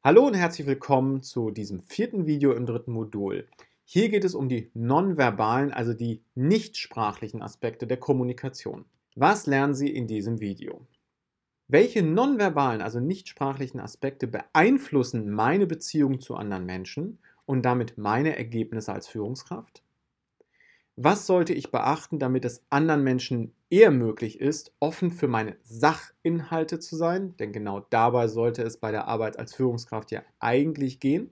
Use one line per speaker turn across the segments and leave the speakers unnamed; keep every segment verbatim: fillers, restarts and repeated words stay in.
Hallo und herzlich willkommen zu diesem vierten Video im dritten Modul. Hier geht es um die nonverbalen, also die nichtsprachlichen Aspekte der Kommunikation. Was lernen Sie in diesem Video? Welche nonverbalen, also nichtsprachlichen Aspekte beeinflussen meine Beziehung zu anderen Menschen und damit meine Ergebnisse als Führungskraft? Was sollte ich beachten, damit es anderen Menschen eher möglich ist, offen für meine Sachinhalte zu sein? Denn genau dabei sollte es bei der Arbeit als Führungskraft ja eigentlich gehen.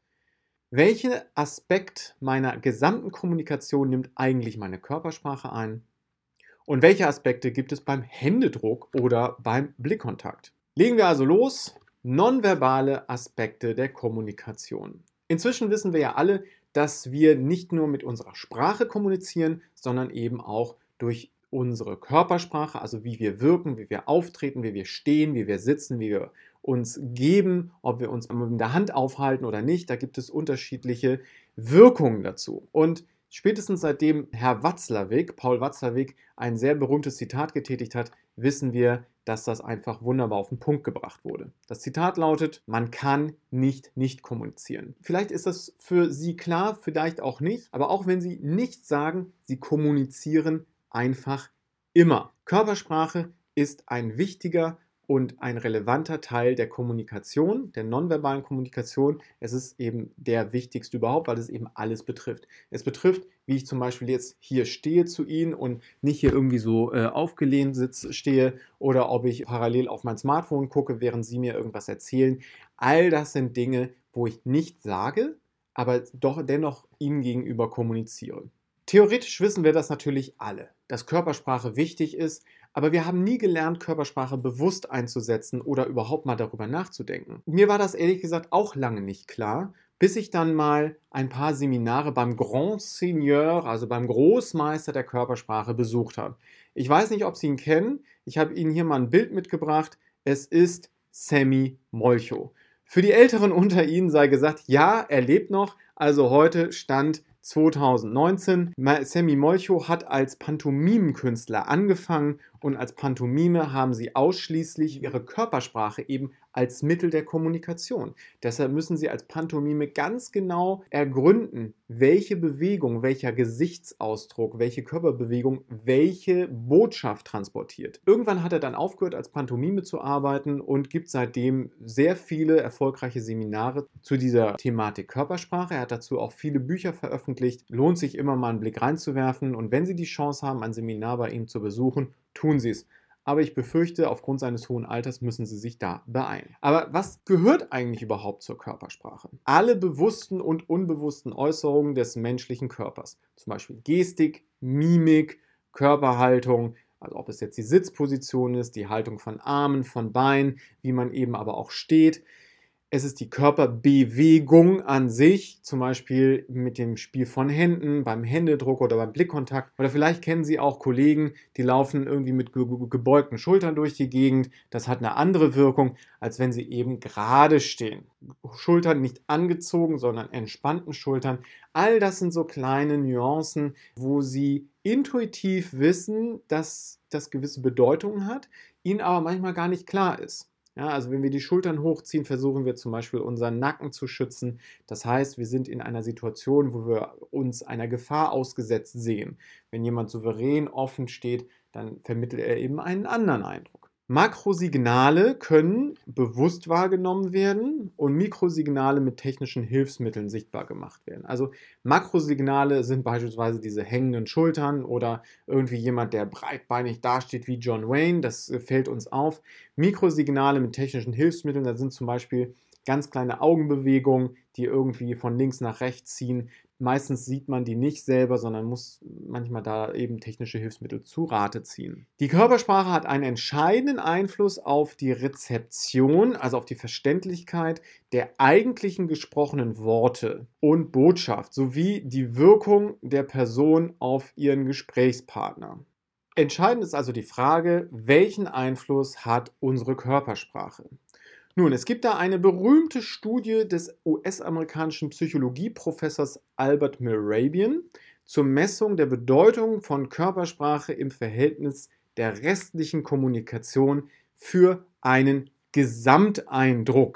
Welchen Aspekt meiner gesamten Kommunikation nimmt eigentlich meine Körpersprache ein? Und welche Aspekte gibt es beim Händedruck oder beim Blickkontakt? Legen wir also los. Nonverbale Aspekte der Kommunikation. Inzwischen wissen wir ja alle, dass wir nicht nur mit unserer Sprache kommunizieren, sondern eben auch durch unsere Körpersprache, also wie wir wirken, wie wir auftreten, wie wir stehen, wie wir sitzen, wie wir uns geben, ob wir uns mit der Hand aufhalten oder nicht. Da gibt es unterschiedliche Wirkungen dazu. Und spätestens seitdem Herr Watzlawick, Paul Watzlawick, ein sehr berühmtes Zitat getätigt hat, wissen wir, dass das einfach wunderbar auf den Punkt gebracht wurde. Das Zitat lautet: Man kann nicht nicht kommunizieren. Vielleicht ist das für Sie klar, vielleicht auch nicht, aber auch wenn Sie nichts sagen, Sie kommunizieren einfach immer. Körpersprache ist ein wichtiger und ein relevanter Teil der Kommunikation, der nonverbalen Kommunikation. Es ist eben der wichtigste überhaupt, weil es eben alles betrifft. Es betrifft, wie ich zum Beispiel jetzt hier stehe zu Ihnen und nicht hier irgendwie so äh, aufgelehnt sitze, stehe, oder ob ich parallel auf mein Smartphone gucke, während Sie mir irgendwas erzählen. All das sind Dinge, wo ich nicht sage, aber doch dennoch Ihnen gegenüber kommuniziere. Theoretisch wissen wir das natürlich alle, dass Körpersprache wichtig ist, aber wir haben nie gelernt, Körpersprache bewusst einzusetzen oder überhaupt mal darüber nachzudenken. Mir war das ehrlich gesagt auch lange nicht klar, bis ich dann mal ein paar Seminare beim Grand Seigneur, also beim Großmeister der Körpersprache, besucht habe. Ich weiß nicht, ob Sie ihn kennen. Ich habe Ihnen hier mal ein Bild mitgebracht. Es ist Sammy Molcho. Für die Älteren unter Ihnen sei gesagt, ja, er lebt noch. Also heute Stand zweitausendneunzehn. Sammy Molcho hat als Pantomimenkünstler angefangen und als Pantomime haben sie ausschließlich ihre Körpersprache eben als Mittel der Kommunikation. Deshalb müssen sie als Pantomime ganz genau ergründen, welche Bewegung, welcher Gesichtsausdruck, welche Körperbewegung, welche Botschaft transportiert. Irgendwann hat er dann aufgehört, als Pantomime zu arbeiten und gibt seitdem sehr viele erfolgreiche Seminare zu dieser Thematik Körpersprache. Er hat dazu auch viele Bücher veröffentlicht. Lohnt sich immer mal einen Blick reinzuwerfen, und wenn Sie die Chance haben, ein Seminar bei ihm zu besuchen, tun Sie es. Aber ich befürchte, aufgrund seines hohen Alters müssen Sie sich da beeilen. Aber was gehört eigentlich überhaupt zur Körpersprache? Alle bewussten und unbewussten Äußerungen des menschlichen Körpers. Zum Beispiel Gestik, Mimik, Körperhaltung, also ob es jetzt die Sitzposition ist, die Haltung von Armen, von Beinen, wie man eben aber auch steht. Es ist die Körperbewegung an sich, zum Beispiel mit dem Spiel von Händen, beim Händedruck oder beim Blickkontakt. Oder vielleicht kennen Sie auch Kollegen, die laufen irgendwie mit ge gebeugten Schultern durch die Gegend. Das hat eine andere Wirkung, als wenn sie eben gerade stehen. Schultern nicht angezogen, sondern entspannten Schultern. All das sind so kleine Nuancen, wo Sie intuitiv wissen, dass das gewisse Bedeutungen hat, Ihnen aber manchmal gar nicht klar ist. Ja, also wenn wir die Schultern hochziehen, versuchen wir zum Beispiel unseren Nacken zu schützen. Das heißt, wir sind in einer Situation, wo wir uns einer Gefahr ausgesetzt sehen. Wenn jemand souverän offen steht, dann vermittelt er eben einen anderen Eindruck. Makrosignale können bewusst wahrgenommen werden und Mikrosignale mit technischen Hilfsmitteln sichtbar gemacht werden. Also Makrosignale sind beispielsweise diese hängenden Schultern oder irgendwie jemand, der breitbeinig dasteht wie John Wayne. Das fällt uns auf. Mikrosignale mit technischen Hilfsmitteln, da sind zum Beispiel ganz kleine Augenbewegungen, die irgendwie von links nach rechts ziehen. Meistens sieht man die nicht selber, sondern muss manchmal da eben technische Hilfsmittel zu Rate ziehen. Die Körpersprache hat einen entscheidenden Einfluss auf die Rezeption, also auf die Verständlichkeit der eigentlichen gesprochenen Worte und Botschaft, sowie die Wirkung der Person auf ihren Gesprächspartner. Entscheidend ist also die Frage, welchen Einfluss hat unsere Körpersprache? Nun, es gibt da eine berühmte Studie des U S-amerikanischen Psychologieprofessors Albert Mehrabian zur Messung der Bedeutung von Körpersprache im Verhältnis der restlichen Kommunikation für einen Gesamteindruck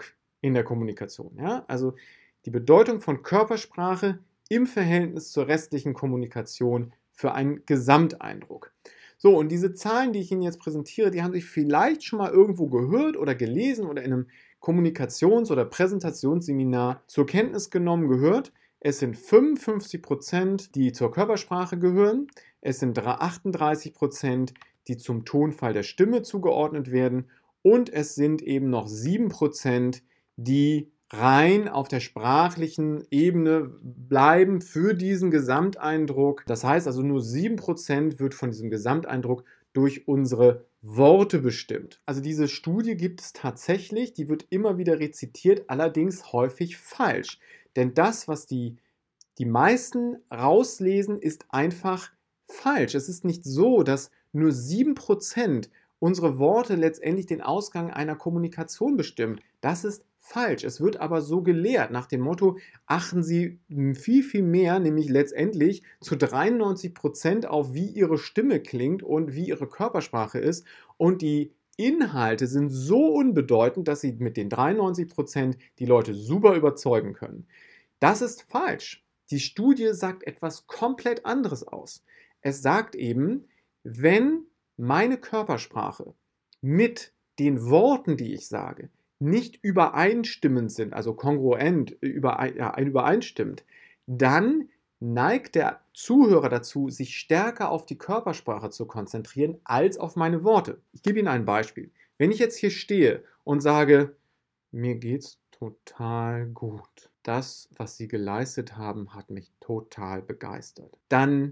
in der Kommunikation. Ja? Also die Bedeutung von Körpersprache im Verhältnis zur restlichen Kommunikation für einen Gesamteindruck. So, und diese Zahlen, die ich Ihnen jetzt präsentiere, die haben Sie vielleicht schon mal irgendwo gehört oder gelesen oder in einem Kommunikations- oder Präsentationsseminar zur Kenntnis genommen, gehört. Es sind fünfundfünfzig Prozent, die zur Körpersprache gehören. Es sind achtunddreißig Prozent, die zum Tonfall der Stimme zugeordnet werden. Und es sind eben noch sieben Prozent, die rein auf der sprachlichen Ebene bleiben für diesen Gesamteindruck. Das heißt also, nur sieben Prozent wird von diesem Gesamteindruck durch unsere Worte bestimmt. Also diese Studie gibt es tatsächlich, die wird immer wieder rezitiert, allerdings häufig falsch. Denn das, was die, die meisten rauslesen, ist einfach falsch. Es ist nicht so, dass nur sieben Prozent unsere Worte letztendlich den Ausgang einer Kommunikation bestimmen. Das ist falsch. Es wird aber so gelehrt, nach dem Motto, achten Sie viel, viel mehr, nämlich letztendlich zu dreiundneunzig Prozent auf, wie Ihre Stimme klingt und wie Ihre Körpersprache ist. Und die Inhalte sind so unbedeutend, dass Sie mit den dreiundneunzig Prozent die Leute super überzeugen können. Das ist falsch. Die Studie sagt etwas komplett anderes aus. Es sagt eben, wenn meine Körpersprache mit den Worten, die ich sage, nicht übereinstimmend sind, also kongruent, überein, ja, übereinstimmend, dann neigt der Zuhörer dazu, sich stärker auf die Körpersprache zu konzentrieren als auf meine Worte. Ich gebe Ihnen ein Beispiel. Wenn ich jetzt hier stehe und sage, mir geht's total gut. Das, was Sie geleistet haben, hat mich total begeistert. Dann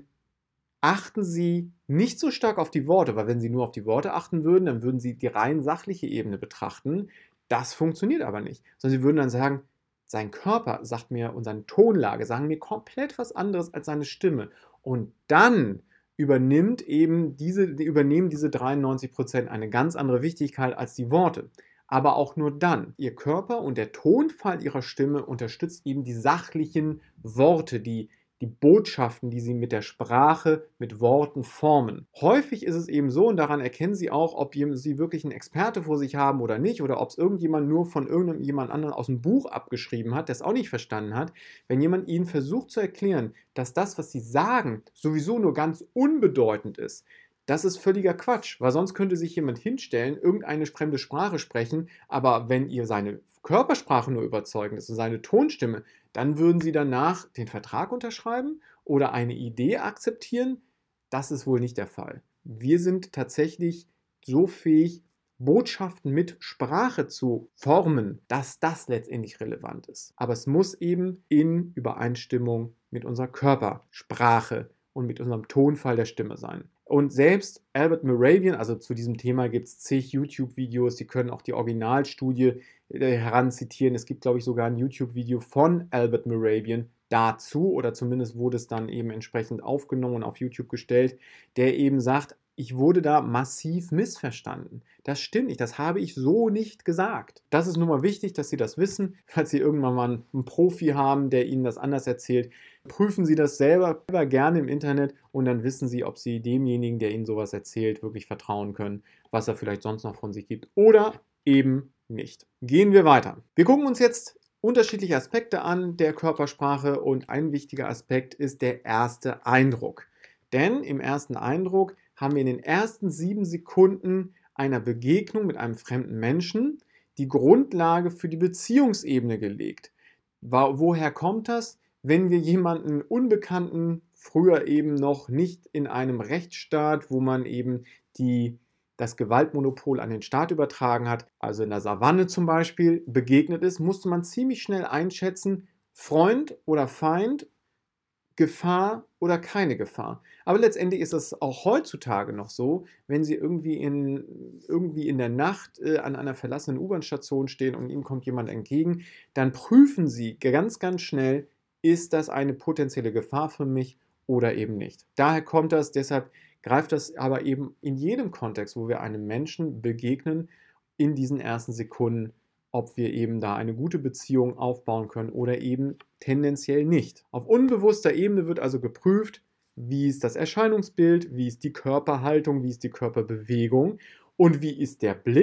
achten Sie nicht so stark auf die Worte, weil wenn Sie nur auf die Worte achten würden, dann würden Sie die rein sachliche Ebene betrachten. Das funktioniert aber nicht, sondern Sie würden dann sagen, sein Körper sagt mir und seine Tonlage sagen mir komplett was anderes als seine Stimme. Und dann übernimmt eben diese, übernehmen diese dreiundneunzig Prozent eine ganz andere Wichtigkeit als die Worte. Aber auch nur dann. Ihr Körper und der Tonfall Ihrer Stimme unterstützt eben die sachlichen Worte, die die Botschaften, die Sie mit der Sprache, mit Worten formen. Häufig ist es eben so, und daran erkennen Sie auch, ob Sie wirklich einen Experte vor sich haben oder nicht, oder ob es irgendjemand nur von irgendjemand anderen aus dem Buch abgeschrieben hat, der es auch nicht verstanden hat. Wenn jemand Ihnen versucht zu erklären, dass das, was Sie sagen, sowieso nur ganz unbedeutend ist, das ist völliger Quatsch, weil sonst könnte sich jemand hinstellen, irgendeine fremde Sprache sprechen, aber wenn ihr seine Körpersprache nur überzeugend ist und seine Tonstimme, dann würden Sie danach den Vertrag unterschreiben oder eine Idee akzeptieren. Das ist wohl nicht der Fall. Wir sind tatsächlich so fähig, Botschaften mit Sprache zu formen, dass das letztendlich relevant ist. Aber es muss eben in Übereinstimmung mit unserer Körpersprache und mit unserem Tonfall der Stimme sein. Und selbst Albert Mehrabian, also zu diesem Thema gibt es zig YouTube-Videos, Sie können auch die Originalstudie äh, heranzitieren. Es gibt, glaube ich, sogar ein YouTube-Video von Albert Mehrabian dazu, oder zumindest wurde es dann eben entsprechend aufgenommen und auf YouTube gestellt, der eben sagt, ich wurde da massiv missverstanden. Das stimmt nicht, das habe ich so nicht gesagt. Das ist nun mal wichtig, dass Sie das wissen, falls Sie irgendwann mal einen Profi haben, der Ihnen das anders erzählt. Prüfen Sie das selber gerne im Internet und dann wissen Sie, ob Sie demjenigen, der Ihnen sowas erzählt, wirklich vertrauen können, was er vielleicht sonst noch von sich gibt oder eben nicht. Gehen wir weiter. Wir gucken uns jetzt unterschiedliche Aspekte an der Körpersprache und ein wichtiger Aspekt ist der erste Eindruck. Denn im ersten Eindruck haben wir in den ersten sieben Sekunden einer Begegnung mit einem fremden Menschen die Grundlage für die Beziehungsebene gelegt. Woher kommt das? Wenn wir jemanden Unbekannten, früher eben noch nicht in einem Rechtsstaat, wo man eben die, das Gewaltmonopol an den Staat übertragen hat, also in der Savanne zum Beispiel, begegnet ist, musste man ziemlich schnell einschätzen, Freund oder Feind, Gefahr oder keine Gefahr. Aber letztendlich ist es auch heutzutage noch so, wenn Sie irgendwie in, irgendwie in der Nacht äh, an einer verlassenen U-Bahn-Station stehen und Ihnen kommt jemand entgegen, dann prüfen Sie ganz, ganz schnell, ist das eine potenzielle Gefahr für mich oder eben nicht. Daher kommt das, deshalb greift das aber eben in jedem Kontext, wo wir einem Menschen begegnen, in diesen ersten Sekunden, ob wir eben da eine gute Beziehung aufbauen können oder eben tendenziell nicht. Auf unbewusster Ebene wird also geprüft, wie ist das Erscheinungsbild, wie ist die Körperhaltung, wie ist die Körperbewegung und wie ist der Blick.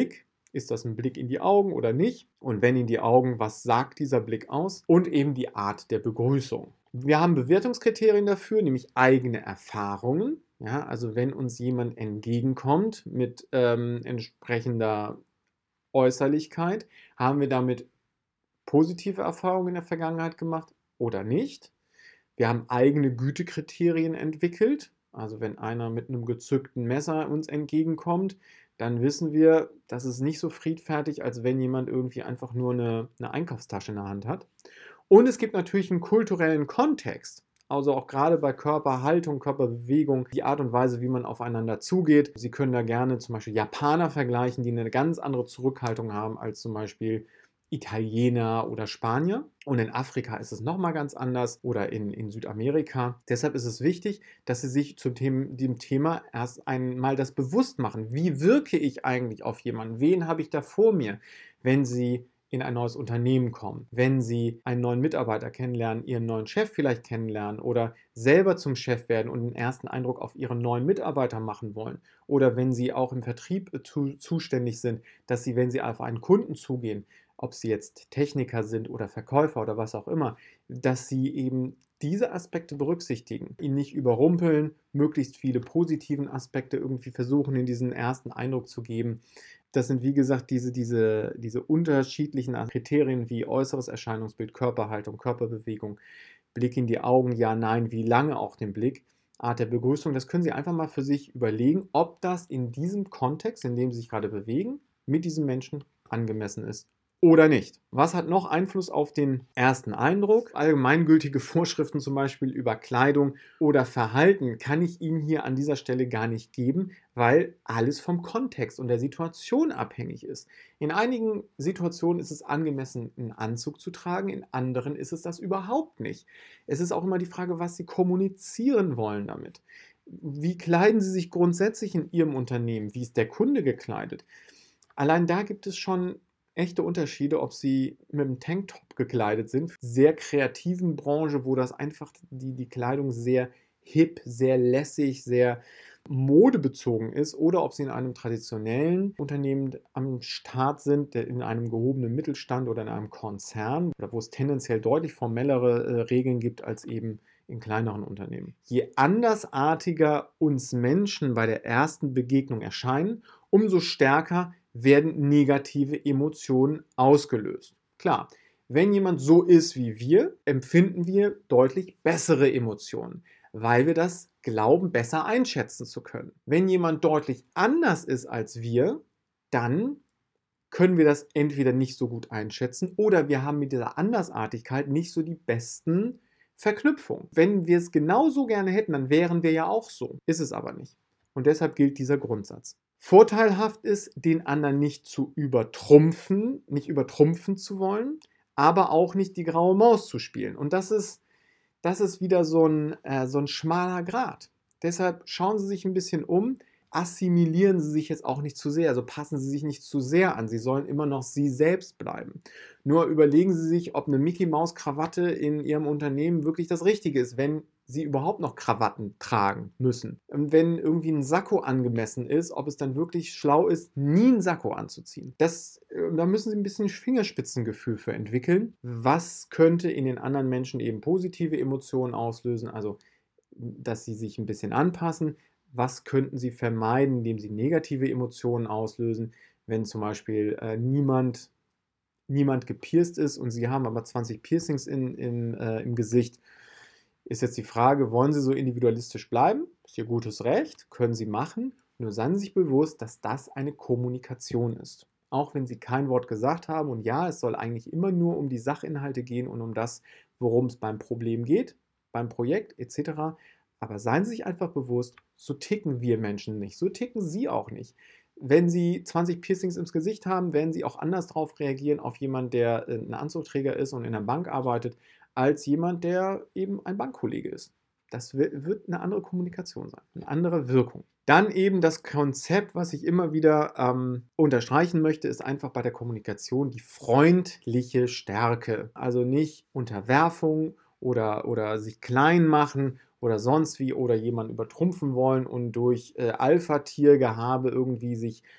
Ist das ein Blick in die Augen oder nicht? Und wenn in die Augen, was sagt dieser Blick aus? Und eben die Art der Begrüßung. Wir haben Bewertungskriterien dafür, nämlich eigene Erfahrungen. Ja, also wenn uns jemand entgegenkommt mit ähm, entsprechender Äußerlichkeit, haben wir damit positive Erfahrungen in der Vergangenheit gemacht oder nicht. Wir haben eigene Gütekriterien entwickelt. Also wenn einer mit einem gezückten Messer uns entgegenkommt, dann wissen wir, das ist nicht so friedfertig, als wenn jemand irgendwie einfach nur eine, eine Einkaufstasche in der Hand hat. Und es gibt natürlich einen kulturellen Kontext. Also auch gerade bei Körperhaltung, Körperbewegung, die Art und Weise, wie man aufeinander zugeht. Sie können da gerne zum Beispiel Japaner vergleichen, die eine ganz andere Zurückhaltung haben als zum Beispiel Italiener oder Spanier. Und in Afrika ist es nochmal ganz anders oder in, in Südamerika. Deshalb ist es wichtig, dass Sie sich zu dem, dem Thema erst einmal das bewusst machen. Wie wirke ich eigentlich auf jemanden? Wen habe ich da vor mir, wenn Sie in ein neues Unternehmen kommen, wenn Sie einen neuen Mitarbeiter kennenlernen, Ihren neuen Chef vielleicht kennenlernen oder selber zum Chef werden und einen ersten Eindruck auf Ihren neuen Mitarbeiter machen wollen oder wenn Sie auch im Vertrieb zu, zuständig sind, dass Sie, wenn Sie auf einen Kunden zugehen, ob Sie jetzt Techniker sind oder Verkäufer oder was auch immer, dass Sie eben diese Aspekte berücksichtigen, ihn nicht überrumpeln, möglichst viele positiven Aspekte irgendwie versuchen, in diesen ersten Eindruck zu geben. Das sind, wie gesagt, diese, diese, diese unterschiedlichen Kriterien wie äußeres Erscheinungsbild, Körperhaltung, Körperbewegung, Blick in die Augen, ja, nein, wie lange auch den Blick, Art der Begrüßung. Das können Sie einfach mal für sich überlegen, ob das in diesem Kontext, in dem Sie sich gerade bewegen, mit diesem Menschen angemessen ist oder nicht. Was hat noch Einfluss auf den ersten Eindruck? Allgemeingültige Vorschriften zum Beispiel über Kleidung oder Verhalten kann ich Ihnen hier an dieser Stelle gar nicht geben, weil alles vom Kontext und der Situation abhängig ist. In einigen Situationen ist es angemessen, einen Anzug zu tragen, in anderen ist es das überhaupt nicht. Es ist auch immer die Frage, was Sie kommunizieren wollen damit. Wie kleiden Sie sich grundsätzlich in Ihrem Unternehmen? Wie ist der Kunde gekleidet? Allein da gibt es schon echte Unterschiede, ob sie mit einem Tanktop gekleidet sind, sehr kreativen Branche, wo das einfach die, die Kleidung sehr hip, sehr lässig, sehr modebezogen ist, oder ob sie in einem traditionellen Unternehmen am Start sind, in einem gehobenen Mittelstand oder in einem Konzern, oder wo es tendenziell deutlich formellere äh, Regeln gibt als eben in kleineren Unternehmen. Je andersartiger uns Menschen bei der ersten Begegnung erscheinen, umso stärker werden negative Emotionen ausgelöst. Klar, wenn jemand so ist wie wir, empfinden wir deutlich bessere Emotionen, weil wir das glauben, besser einschätzen zu können. Wenn jemand deutlich anders ist als wir, dann können wir das entweder nicht so gut einschätzen oder wir haben mit dieser Andersartigkeit nicht so die besten Verknüpfungen. Wenn wir es genauso gerne hätten, dann wären wir ja auch so. Ist es aber nicht. Und deshalb gilt dieser Grundsatz. Vorteilhaft ist, den anderen nicht zu übertrumpfen, nicht übertrumpfen zu wollen, aber auch nicht die graue Maus zu spielen. Und das ist, das ist wieder so ein, äh, so ein schmaler Grat. Deshalb schauen Sie sich ein bisschen um, assimilieren Sie sich jetzt auch nicht zu sehr, also passen Sie sich nicht zu sehr an. Sie sollen immer noch Sie selbst bleiben. Nur überlegen Sie sich, ob eine Mickey-Maus-Krawatte in Ihrem Unternehmen wirklich das Richtige ist, wenn Sie überhaupt noch Krawatten tragen müssen. Und wenn irgendwie ein Sakko angemessen ist, ob es dann wirklich schlau ist, nie einen Sakko anzuziehen. Das, äh, da müssen Sie ein bisschen Fingerspitzengefühl für entwickeln. Was könnte in den anderen Menschen eben positive Emotionen auslösen? Also, dass sie sich ein bisschen anpassen. Was könnten Sie vermeiden, indem Sie negative Emotionen auslösen, wenn zum Beispiel äh, niemand, niemand gepierst ist und Sie haben aber zwanzig Piercings in, in, äh, im Gesicht? Ist jetzt die Frage, wollen Sie so individualistisch bleiben? Ist Ihr gutes Recht, können Sie machen. Nur seien Sie sich bewusst, dass das eine Kommunikation ist. Auch wenn Sie kein Wort gesagt haben, und ja, es soll eigentlich immer nur um die Sachinhalte gehen und um das, worum es beim Problem geht, beim Projekt et cetera. Aber seien Sie sich einfach bewusst, so ticken wir Menschen nicht, so ticken Sie auch nicht. Wenn Sie zwanzig Piercings ins Gesicht haben, werden Sie auch anders darauf reagieren auf jemanden, der ein Anzugträger ist und in der Bank arbeitet, als jemand, der eben ein Bankkollege ist. Das wird eine andere Kommunikation sein, eine andere Wirkung. Dann eben das Konzept, was ich immer wieder ähm, unterstreichen möchte, ist einfach bei der Kommunikation die freundliche Stärke. Also nicht Unterwerfung oder, oder sich klein machen oder sonst wie oder jemanden übertrumpfen wollen und durch äh, Alpha-Tier-Gehabe irgendwie sich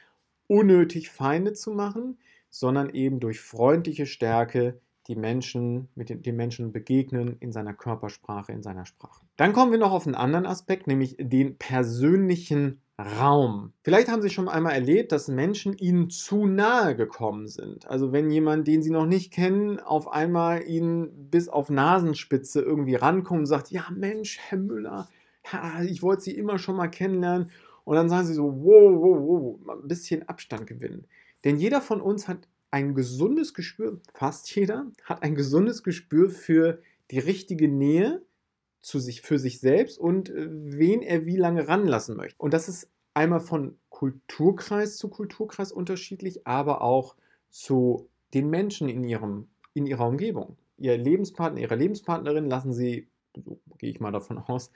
unnötig Feinde zu machen, sondern eben durch freundliche Stärke die Menschen, mit den, den Menschen begegnen in seiner Körpersprache, in seiner Sprache. Dann kommen wir noch auf einen anderen Aspekt, nämlich den persönlichen Raum. Vielleicht haben Sie schon einmal erlebt, dass Menschen Ihnen zu nahe gekommen sind. Also wenn jemand, den Sie noch nicht kennen, auf einmal Ihnen bis auf Nasenspitze irgendwie rankommt und sagt, ja Mensch, Herr Müller, ich wollte Sie immer schon mal kennenlernen. Und dann sagen Sie so, wow, wow, wow, ein bisschen Abstand gewinnen. Denn jeder von uns hat ein gesundes Gespür, fast jeder, hat ein gesundes Gespür für die richtige Nähe zu sich, für sich selbst und äh, wen er wie lange ranlassen möchte. Und das ist einmal von Kulturkreis zu Kulturkreis unterschiedlich, aber auch zu den Menschen in, ihrem, in ihrer Umgebung. Ihr Lebenspartner, ihre Lebenspartnerin lassen sie, so gehe ich mal davon aus,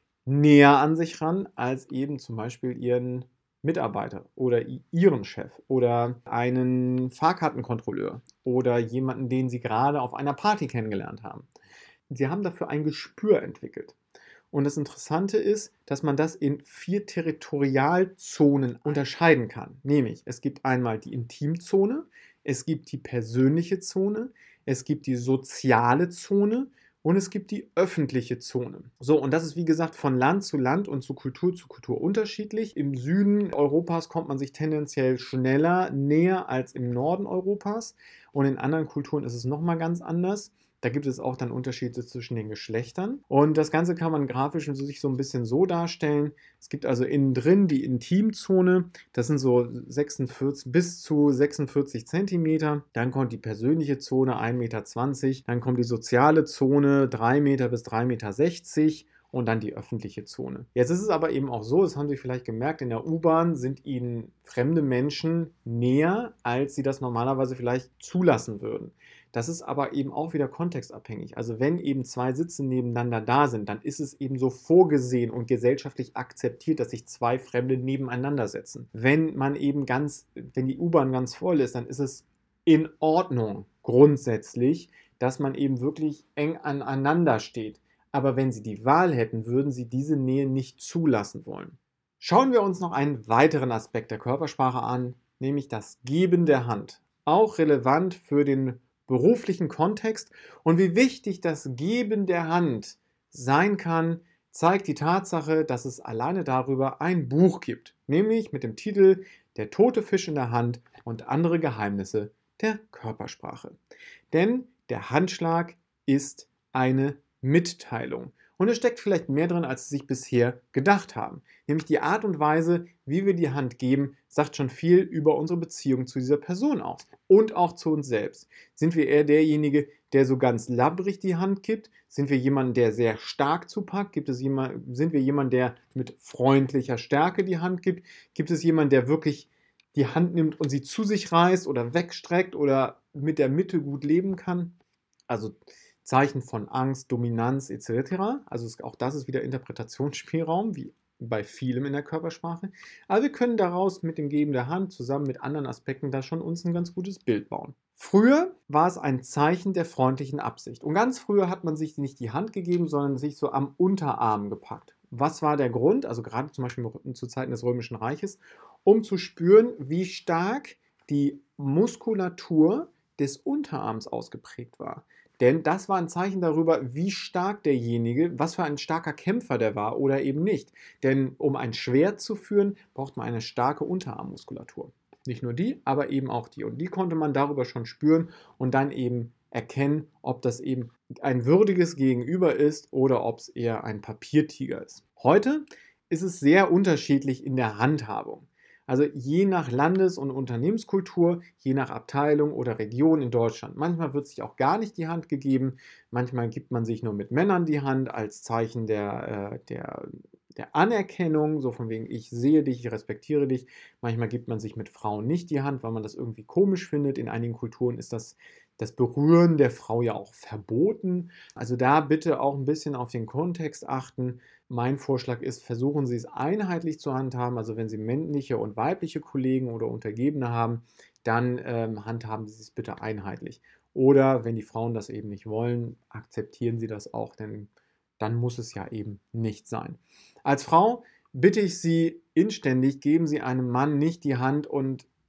näher an sich ran als eben zum Beispiel ihren Mitarbeiter oder ihren Chef oder einen Fahrkartenkontrolleur oder jemanden, den sie gerade auf einer Party kennengelernt haben. Sie haben dafür ein Gespür entwickelt. Und das Interessante ist, dass man das in vier Territorialzonen unterscheiden kann. Nämlich, es gibt einmal die Intimzone, es gibt die persönliche Zone, es gibt die soziale Zone und es gibt die öffentliche Zone. So, und das ist wie gesagt von Land zu Land und zu Kultur zu Kultur unterschiedlich. Im Süden Europas kommt man sich tendenziell schneller näher als im Norden Europas und in anderen Kulturen ist es nochmal ganz anders. Da gibt es auch dann Unterschiede zwischen den Geschlechtern. Und das Ganze kann man grafisch sich so ein bisschen so darstellen. Es gibt also innen drin die Intimzone. Das sind so sechsundvierzig bis zu sechsundvierzig Zentimeter. Dann kommt die persönliche Zone ein Meter zwanzig. Dann kommt die soziale Zone drei Meter bis drei Meter sechzig. Und dann die öffentliche Zone. Jetzt ist es aber eben auch so, das haben Sie vielleicht gemerkt, in der U-Bahn sind Ihnen fremde Menschen näher, als Sie das normalerweise vielleicht zulassen würden. Das ist aber eben auch wieder kontextabhängig. Also wenn eben zwei Sitze nebeneinander da sind, dann ist es eben so vorgesehen und gesellschaftlich akzeptiert, dass sich zwei Fremde nebeneinander setzen. Wenn man eben ganz, wenn die U-Bahn ganz voll ist, dann ist es in Ordnung grundsätzlich, dass man eben wirklich eng aneinander steht. Aber wenn Sie die Wahl hätten, würden Sie diese Nähe nicht zulassen wollen. Schauen wir uns noch einen weiteren Aspekt der Körpersprache an, nämlich das Geben der Hand. Auch relevant für den beruflichen Kontext und wie wichtig das Geben der Hand sein kann, zeigt die Tatsache, dass es alleine darüber ein Buch gibt, nämlich mit dem Titel Der tote Fisch in der Hand und andere Geheimnisse der Körpersprache. Denn der Handschlag ist eine Mitteilung. Und es steckt vielleicht mehr drin, als Sie sich bisher gedacht haben. Nämlich die Art und Weise, wie wir die Hand geben, sagt schon viel über unsere Beziehung zu dieser Person aus. Und auch zu uns selbst. Sind wir eher derjenige, der so ganz labbrig die Hand gibt? Sind wir jemand, der sehr stark zupackt? Gibt es jemand, sind wir jemand, der mit freundlicher Stärke die Hand gibt? Gibt es jemand, der wirklich die Hand nimmt und sie zu sich reißt oder wegstreckt oder mit der Mitte gut leben kann? Also Zeichen von Angst, Dominanz et cetera. Also auch das ist wieder Interpretationsspielraum, wie bei vielem in der Körpersprache. Aber wir können daraus mit dem Geben der Hand zusammen mit anderen Aspekten da schon uns ein ganz gutes Bild bauen. Früher war es ein Zeichen der freundlichen Absicht. Und ganz früher hat man sich nicht die Hand gegeben, sondern sich so am Unterarm gepackt. Was war der Grund? Also gerade zum Beispiel zu Zeiten des Römischen Reiches, um zu spüren, wie stark die Muskulatur des Unterarms ausgeprägt war. Denn das war ein Zeichen darüber, wie stark derjenige, was für ein starker Kämpfer der war oder eben nicht. Denn um ein Schwert zu führen, braucht man eine starke Unterarmmuskulatur. Nicht nur die, aber eben auch die. Und die konnte man darüber schon spüren und dann eben erkennen, ob das eben ein würdiges Gegenüber ist oder ob es eher ein Papiertiger ist. Heute ist es sehr unterschiedlich in der Handhabung. Also je nach Landes- und Unternehmenskultur, je nach Abteilung oder Region in Deutschland. Manchmal wird sich auch gar nicht die Hand gegeben, manchmal gibt man sich nur mit Männern die Hand als Zeichen der, äh, der, der Anerkennung, so von wegen ich sehe dich, ich respektiere dich. Manchmal gibt man sich mit Frauen nicht die Hand, weil man das irgendwie komisch findet. In einigen Kulturen ist das das Berühren der Frau ja auch verboten. Also da bitte auch ein bisschen auf den Kontext achten. Mein Vorschlag ist, versuchen Sie es einheitlich zu handhaben. Also wenn Sie männliche und weibliche Kollegen oder Untergebene haben, dann ähm, handhaben Sie es bitte einheitlich. Oder wenn die Frauen das eben nicht wollen, akzeptieren Sie das auch, denn dann muss es ja eben nicht sein. Als Frau bitte ich Sie inständig, geben Sie einem Mann nicht die Hand und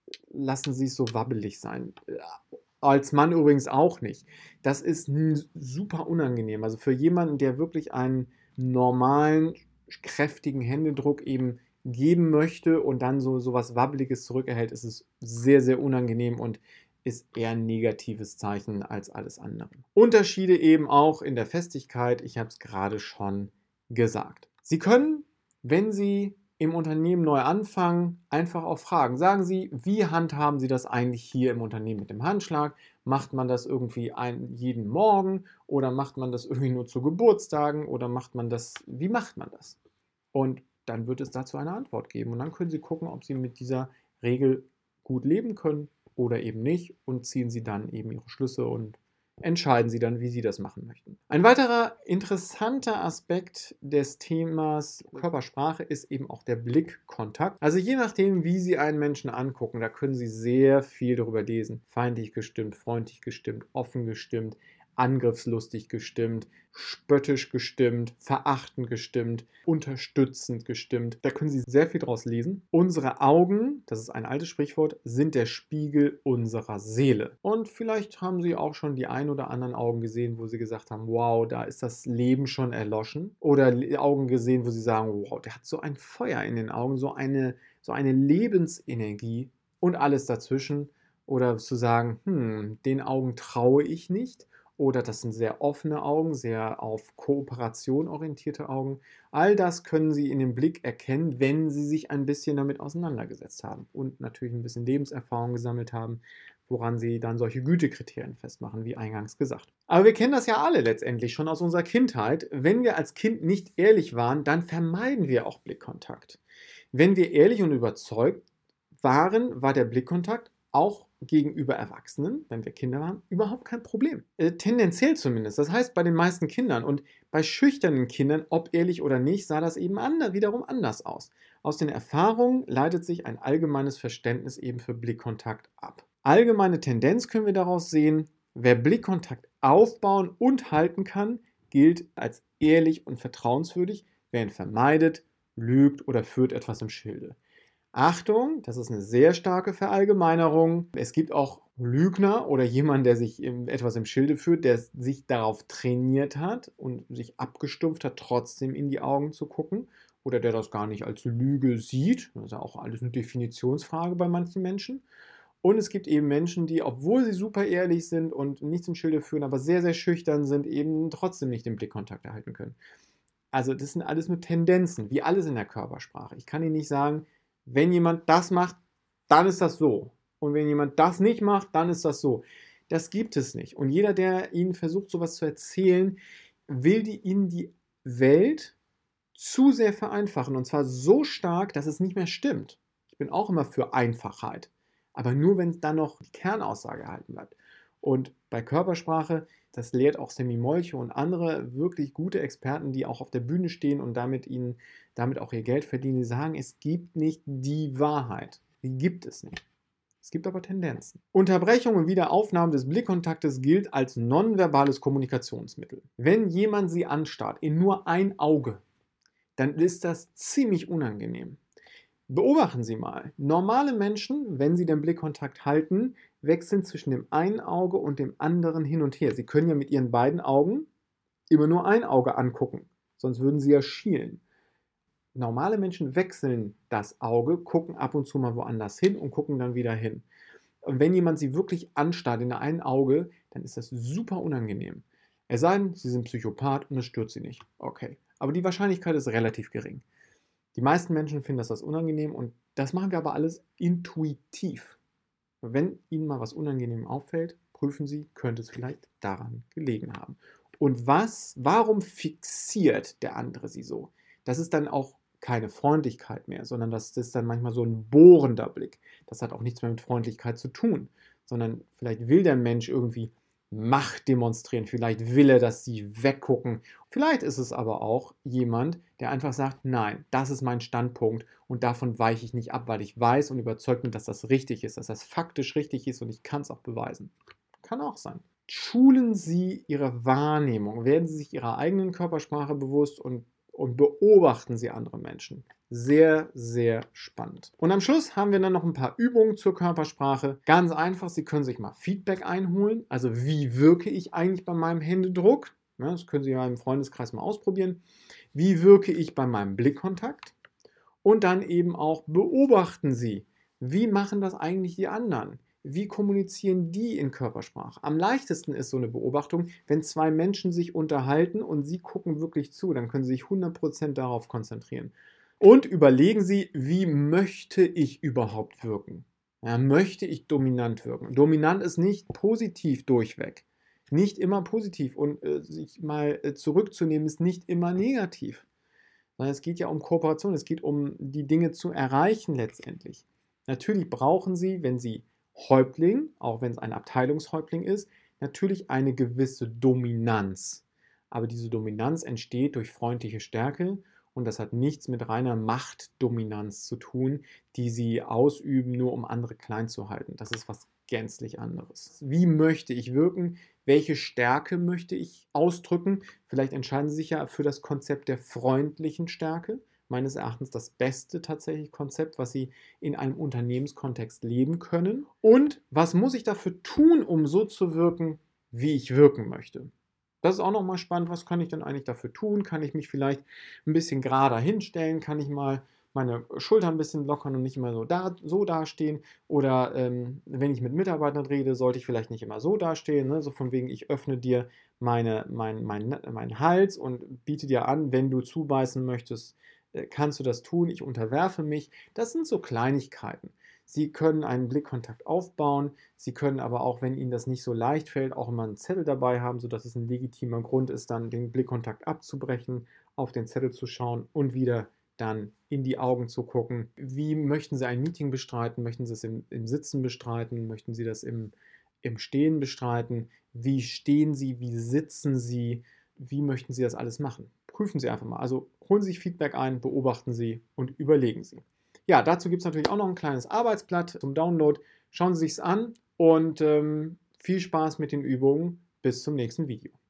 lassen Sie es so wabbelig sein. Als Mann übrigens auch nicht. Das ist super unangenehm. Also für jemanden, der wirklich einen normalen, kräftigen Händedruck eben geben möchte und dann so, so was Wabbeliges zurückerhält, ist es sehr, sehr unangenehm und ist eher ein negatives Zeichen als alles andere. Unterschiede eben auch in der Festigkeit, ich habe es gerade schon gesagt. Sie können, wenn Sie im Unternehmen neu anfangen, einfach auch fragen. Sagen Sie, wie handhaben Sie das eigentlich hier im Unternehmen mit dem Handschlag? Macht man das irgendwie ein, jeden Morgen oder macht man das irgendwie nur zu Geburtstagen oder macht man das, wie macht man das? Und dann wird es dazu eine Antwort geben und dann können Sie gucken, ob Sie mit dieser Regel gut leben können oder eben nicht und ziehen Sie dann eben Ihre Schlüsse und entscheiden Sie dann, wie Sie das machen möchten. Ein weiterer interessanter Aspekt des Themas Körpersprache ist eben auch der Blickkontakt. Also je nachdem, wie Sie einen Menschen angucken, da können Sie sehr viel darüber lesen. Feindlich gestimmt, freundlich gestimmt, offen gestimmt, angriffslustig gestimmt, spöttisch gestimmt, verachtend gestimmt, unterstützend gestimmt. Da können Sie sehr viel draus lesen. Unsere Augen, das ist ein altes Sprichwort, sind der Spiegel unserer Seele. Und vielleicht haben Sie auch schon die ein oder anderen Augen gesehen, wo Sie gesagt haben, wow, da ist das Leben schon erloschen. Oder Augen gesehen, wo Sie sagen, wow, der hat so ein Feuer in den Augen, so eine, so eine Lebensenergie und alles dazwischen. Oder zu sagen, hm, den Augen traue ich nicht. Oder das sind sehr offene Augen, sehr auf Kooperation orientierte Augen. All das können Sie in dem Blick erkennen, wenn Sie sich ein bisschen damit auseinandergesetzt haben und natürlich ein bisschen Lebenserfahrung gesammelt haben, woran Sie dann solche Gütekriterien festmachen, wie eingangs gesagt. Aber wir kennen das ja alle letztendlich schon aus unserer Kindheit. Wenn wir als Kind nicht ehrlich waren, dann vermeiden wir auch Blickkontakt. Wenn wir ehrlich und überzeugt waren, war der Blickkontakt auch gegenüber Erwachsenen, wenn wir Kinder waren, überhaupt kein Problem. Äh, tendenziell zumindest. Das heißt bei den meisten Kindern. Und bei schüchternen Kindern, ob ehrlich oder nicht, sah das eben anders, wiederum anders aus. Aus den Erfahrungen leitet sich ein allgemeines Verständnis eben für Blickkontakt ab. Allgemeine Tendenz können wir daraus sehen, wer Blickkontakt aufbauen und halten kann, gilt als ehrlich und vertrauenswürdig. Wer ihn vermeidet, lügt oder führt etwas im Schilde. Achtung, das ist eine sehr starke Verallgemeinerung. Es gibt auch Lügner oder jemanden, der sich etwas im Schilde führt, der sich darauf trainiert hat und sich abgestumpft hat, trotzdem in die Augen zu gucken oder der das gar nicht als Lüge sieht. Das ist ja auch alles eine Definitionsfrage bei manchen Menschen. Und es gibt eben Menschen, die, obwohl sie super ehrlich sind und nichts im Schilde führen, aber sehr, sehr schüchtern sind, eben trotzdem nicht den Blickkontakt erhalten können. Also das sind alles nur Tendenzen, wie alles in der Körpersprache. Ich kann Ihnen nicht sagen, wenn jemand das macht, dann ist das so. Und wenn jemand das nicht macht, dann ist das so. Das gibt es nicht. Und jeder, der Ihnen versucht, sowas zu erzählen, will die Ihnen die Welt zu sehr vereinfachen. Und zwar so stark, dass es nicht mehr stimmt. Ich bin auch immer für Einfachheit. Aber nur, wenn dann noch die Kernaussage erhalten bleibt. Und bei Körpersprache, das lehrt auch Sammy Molche und andere wirklich gute Experten, die auch auf der Bühne stehen und damit ihnen damit auch ihr Geld verdienen, die sagen, es gibt nicht die Wahrheit. Die gibt es nicht. Es gibt aber Tendenzen. Unterbrechung und Wiederaufnahme des Blickkontaktes gilt als nonverbales Kommunikationsmittel. Wenn jemand Sie anstarrt in nur ein Auge, dann ist das ziemlich unangenehm. Beobachten Sie mal. Normale Menschen, wenn sie den Blickkontakt halten, wechseln zwischen dem einen Auge und dem anderen hin und her. Sie können ja mit Ihren beiden Augen immer nur ein Auge angucken, sonst würden Sie ja schielen. Normale Menschen wechseln das Auge, gucken ab und zu mal woanders hin und gucken dann wieder hin. Und wenn jemand Sie wirklich anstarrt in einem Auge, dann ist das super unangenehm. Es sei denn, Sie sind Psychopath und es stört Sie nicht. Okay. Aber die Wahrscheinlichkeit ist relativ gering. Die meisten Menschen finden das, das unangenehm und das machen wir aber alles intuitiv. Wenn Ihnen mal was unangenehm auffällt, prüfen Sie, könnte es vielleicht daran gelegen haben. Und was, warum fixiert der andere Sie so? Das ist dann auch keine Freundlichkeit mehr, sondern das ist dann manchmal so ein bohrender Blick. Das hat auch nichts mehr mit Freundlichkeit zu tun, sondern vielleicht will der Mensch irgendwie Macht demonstrieren. Vielleicht will er, dass sie weggucken. Vielleicht ist es aber auch jemand, der einfach sagt, nein, das ist mein Standpunkt und davon weiche ich nicht ab, weil ich weiß und überzeugt bin, dass das richtig ist, dass das faktisch richtig ist und ich kann es auch beweisen. Kann auch sein. Schulen Sie Ihre Wahrnehmung, werden Sie sich Ihrer eigenen Körpersprache bewusst und und beobachten Sie andere Menschen. Sehr, sehr spannend. Und am Schluss haben wir dann noch ein paar Übungen zur Körpersprache. Ganz einfach, Sie können sich mal Feedback einholen. Also wie wirke ich eigentlich bei meinem Händedruck? Ja, das können Sie ja im Freundeskreis mal ausprobieren. Wie wirke ich bei meinem Blickkontakt? Und dann eben auch beobachten Sie, wie machen das eigentlich die anderen? Wie kommunizieren die in Körpersprache? Am leichtesten ist so eine Beobachtung, wenn zwei Menschen sich unterhalten und Sie gucken wirklich zu, dann können Sie sich hundert Prozent darauf konzentrieren. Und überlegen Sie, wie möchte ich überhaupt wirken? Ja, möchte ich dominant wirken? Dominant ist nicht positiv durchweg. Nicht immer positiv. Und äh, sich mal äh, zurückzunehmen ist nicht immer negativ. Sondern es geht ja um Kooperation. Es geht um die Dinge zu erreichen letztendlich. Natürlich brauchen Sie, wenn Sie Häuptling, auch wenn es ein Abteilungshäuptling ist, natürlich eine gewisse Dominanz. Aber diese Dominanz entsteht durch freundliche Stärke und das hat nichts mit reiner Machtdominanz zu tun, die Sie ausüben, nur um andere klein zu halten. Das ist was gänzlich anderes. Wie möchte ich wirken? Welche Stärke möchte ich ausdrücken? Vielleicht entscheiden Sie sich ja für das Konzept der freundlichen Stärke. Meines Erachtens das beste tatsächlich Konzept, was Sie in einem Unternehmenskontext leben können. Und was muss ich dafür tun, um so zu wirken, wie ich wirken möchte? Das ist auch nochmal spannend. Was kann ich denn eigentlich dafür tun? Kann ich mich vielleicht ein bisschen gerader hinstellen? Kann ich mal meine Schultern ein bisschen lockern und nicht immer so, da, so dastehen? Oder ähm, wenn ich mit Mitarbeitern rede, sollte ich vielleicht nicht immer so dastehen? Ne? So von wegen, ich öffne dir meine, mein, mein, meinen Hals und biete dir an, wenn du zubeißen möchtest, kannst du das tun, ich unterwerfe mich. Das sind so Kleinigkeiten. Sie können einen Blickkontakt aufbauen, Sie können aber auch, wenn Ihnen das nicht so leicht fällt, auch immer einen Zettel dabei haben, sodass es ein legitimer Grund ist, dann den Blickkontakt abzubrechen, auf den Zettel zu schauen und wieder dann in die Augen zu gucken. Wie möchten Sie ein Meeting bestreiten? Möchten Sie es im, im Sitzen bestreiten? Möchten Sie das im, im Stehen bestreiten? Wie stehen Sie? Wie sitzen Sie? Wie möchten Sie das alles machen? Prüfen Sie einfach mal. Also holen Sie sich Feedback ein, beobachten Sie und überlegen Sie. Ja, dazu gibt es natürlich auch noch ein kleines Arbeitsblatt zum Download. Schauen Sie sich es an und ähm, viel Spaß mit den Übungen. Bis zum nächsten Video.